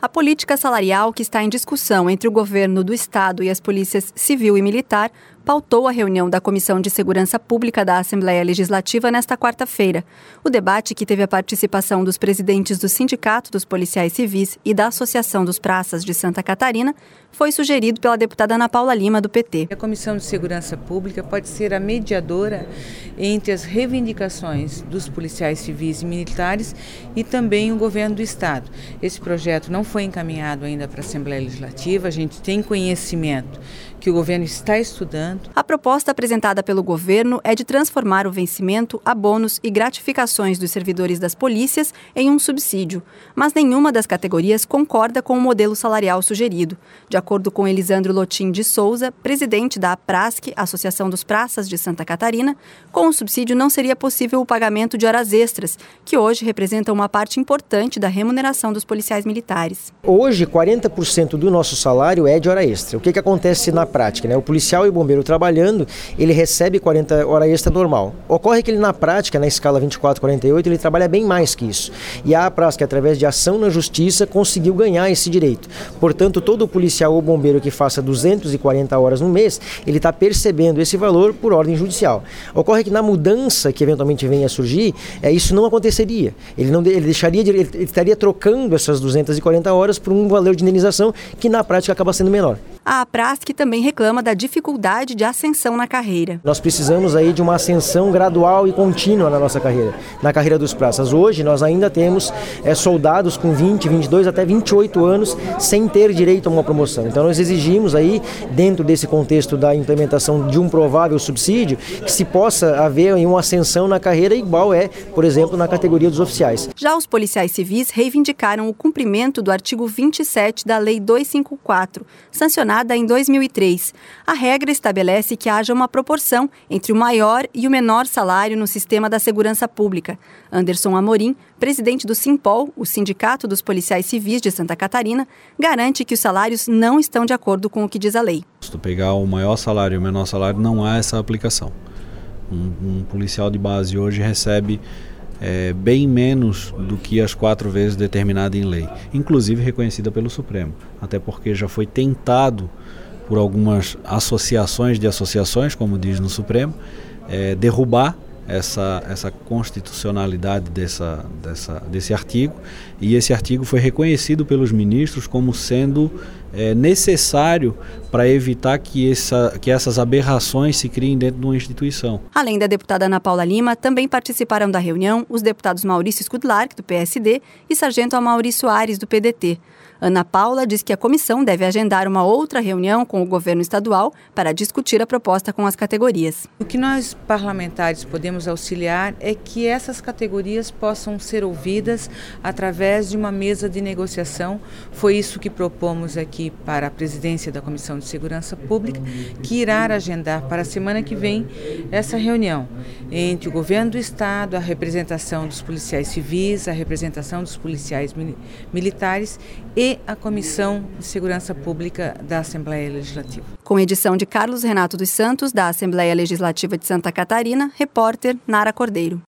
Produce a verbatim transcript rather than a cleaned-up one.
A política salarial que está em discussão entre o governo do Estado e as polícias civil e militar pautou a reunião da Comissão de Segurança Pública da Assembleia Legislativa nesta quarta-feira. O debate, que teve a participação dos presidentes do Sindicato dos Policiais Civis e da Associação dos Praças de Santa Catarina, foi sugerido pela deputada Ana Paula Lima, do P T. A Comissão de Segurança Pública pode ser a mediadora entre as reivindicações dos policiais civis e militares e também o governo do Estado. Esse projeto não foi encaminhado ainda para a Assembleia Legislativa, a gente tem conhecimento que o governo está estudando. A proposta apresentada pelo governo é de transformar o vencimento, abonos e gratificações dos servidores das polícias em um subsídio, mas nenhuma das categorias concorda com o modelo salarial sugerido. De acordo com Elisandro Lotim de Souza, presidente da APRASC, Associação dos Praças de Santa Catarina, com o subsídio não seria possível o pagamento de horas extras, que hoje representam uma parte importante da remuneração dos policiais militares. Hoje, quarenta por cento do nosso salário é de hora extra. O que, que acontece na prática, né? O policial e o bombeiro trabalhando, ele recebe quarenta horas extra normal. Ocorre que ele na prática, na escala vinte e quatro, quarenta e oito, ele trabalha bem mais que isso. E a APRASC, através de ação na justiça, conseguiu ganhar esse direito. Portanto, todo policial ou bombeiro que faça duzentas e quarenta horas no mês, ele está percebendo esse valor por ordem judicial. Ocorre que na mudança que eventualmente venha a surgir, é, isso não aconteceria. Ele, não, ele, deixaria de, ele estaria trocando essas duzentas e quarenta horas por um valor de indenização que na prática acaba sendo menor. A APRASC também reclama da dificuldade de ascensão na carreira. Nós precisamos aí de uma ascensão gradual e contínua na nossa carreira, na carreira dos praças. Hoje nós ainda temos é, soldados com vinte, vinte e dois até vinte e oito anos sem ter direito a uma promoção. Então nós exigimos aí, dentro desse contexto da implementação de um provável subsídio, que se possa haver uma ascensão na carreira igual é, por exemplo, na categoria dos oficiais. Já os policiais civis reivindicaram o cumprimento do artigo vinte e sete da Lei duzentos e cinquenta e quatro, sancionada em dois mil e três. A regra estabelece que haja uma proporção entre o maior e o menor salário no sistema da segurança pública. Anderson Amorim, presidente do Simpol, o Sindicato dos Policiais Civis de Santa Catarina, garante que os salários não estão de acordo com o que diz a lei. Se tu pegar o maior salário e o menor salário, não há essa aplicação. Um, um policial de base hoje recebe É, bem menos do que as quatro vezes determinada em lei, inclusive reconhecida pelo Supremo, até porque já foi tentado por algumas associações de associações, como diz no Supremo, é, derrubar essa, essa constitucionalidade dessa, dessa, desse artigo, e esse artigo foi reconhecido pelos ministros como sendo é, necessário para evitar que, essa, que essas aberrações se criem dentro de uma instituição. Além da deputada Ana Paula Lima, também participaram da reunião os deputados Maurício Skudlark, do P S D, e Sargento Amaury Soares, do P D T. Ana Paula diz que a comissão deve agendar uma outra reunião com o governo estadual para discutir a proposta com as categorias. O que nós parlamentares podemos auxiliar é que essas categorias possam ser ouvidas através de uma mesa de negociação. Foi isso que propomos aqui para a presidência da Comissão de Segurança Pública, que irá agendar para a semana que vem essa reunião entre o governo do estado, a representação dos policiais civis, a representação dos policiais militares e a Comissão de Segurança Pública da Assembleia Legislativa. Com edição de Carlos Renato dos Santos, da Assembleia Legislativa de Santa Catarina, repórter Nara Cordeiro.